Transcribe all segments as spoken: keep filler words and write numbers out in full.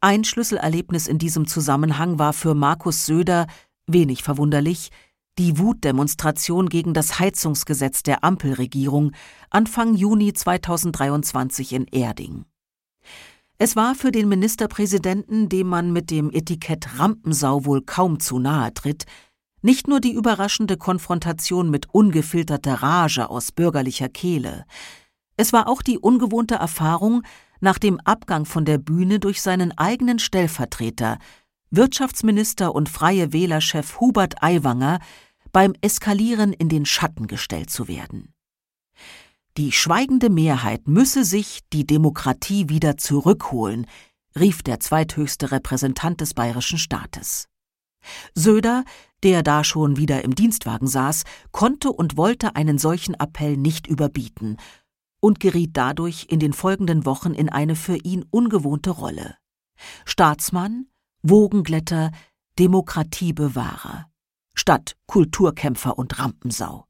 Ein Schlüsselerlebnis in diesem Zusammenhang war für Markus Söder, wenig verwunderlich, die Wutdemonstration gegen das Heizungsgesetz der Ampelregierung Anfang Juni zweitausenddreiundzwanzig in Erding. Es war für den Ministerpräsidenten, dem man mit dem Etikett Rampensau wohl kaum zu nahe tritt, nicht nur die überraschende Konfrontation mit ungefilterter Rage aus bürgerlicher Kehle. Es war auch die ungewohnte Erfahrung, nach dem Abgang von der Bühne durch seinen eigenen Stellvertreter, Wirtschaftsminister und Freie Wähler-Chef Hubert Aiwanger, beim Eskalieren in den Schatten gestellt zu werden. Die schweigende Mehrheit müsse sich die Demokratie wieder zurückholen, rief der zweithöchste Repräsentant des bayerischen Staates. Söder, der da schon wieder im Dienstwagen saß, konnte und wollte einen solchen Appell nicht überbieten und geriet dadurch in den folgenden Wochen in eine für ihn ungewohnte Rolle. Staatsmann, Wogenglätter, Demokratiebewahrer, statt Kulturkämpfer und Rampensau.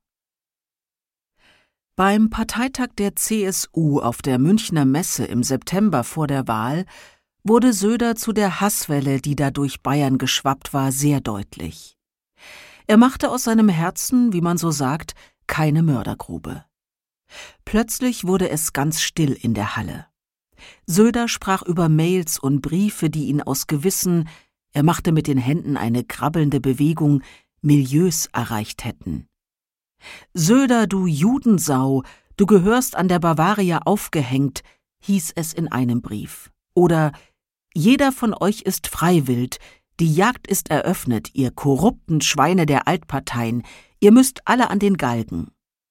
Beim Parteitag der C S U auf der Münchner Messe im September vor der Wahl wurde Söder zu der Hasswelle, die da durch Bayern geschwappt war, sehr deutlich. Er machte aus seinem Herzen, wie man so sagt, keine Mördergrube. Plötzlich wurde es ganz still in der Halle. Söder sprach über Mails und Briefe, die ihn aus gewissen, er machte mit den Händen eine krabbelnde Bewegung, Milieus erreicht hätten. »Söder, du Judensau, du gehörst an der Bavaria aufgehängt«, hieß es in einem Brief. Oder »Jeder von euch ist freiwillig, die Jagd ist eröffnet, ihr korrupten Schweine der Altparteien, ihr müsst alle an den Galgen.«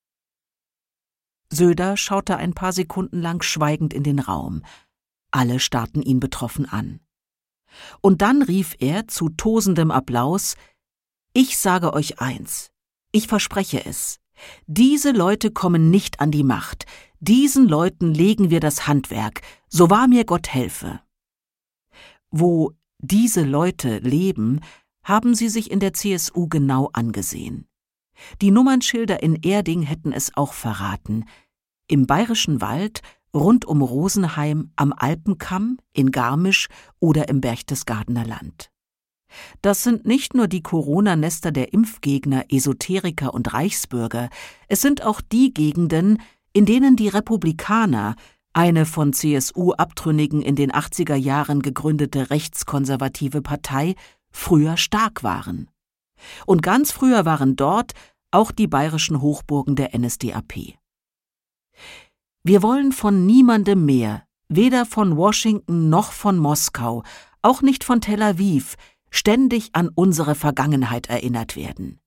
Söder schaute ein paar Sekunden lang schweigend in den Raum. Alle starrten ihn betroffen an. Und dann rief er zu tosendem Applaus: »Ich sage euch eins, ich verspreche es, diese Leute kommen nicht an die Macht, diesen Leuten legen wir das Handwerk, so wahr mir Gott helfe.« Wo diese Leute leben, haben sie sich in der C S U genau angesehen. Die Nummernschilder in Erding hätten es auch verraten. Im Bayerischen Wald, rund um Rosenheim, am Alpenkamm, in Garmisch oder im Berchtesgadener Land. Das sind nicht nur die Corona-Nester der Impfgegner, Esoteriker und Reichsbürger, es sind auch die Gegenden, in denen die Republikaner, eine von C S U-Abtrünnigen in den achtziger Jahren gegründete rechtskonservative Partei, früher stark waren. Und ganz früher waren dort auch die bayerischen Hochburgen der N S D A P. Wir wollen von niemandem mehr, weder von Washington noch von Moskau, auch nicht von Tel Aviv, ständig an unsere Vergangenheit erinnert werden.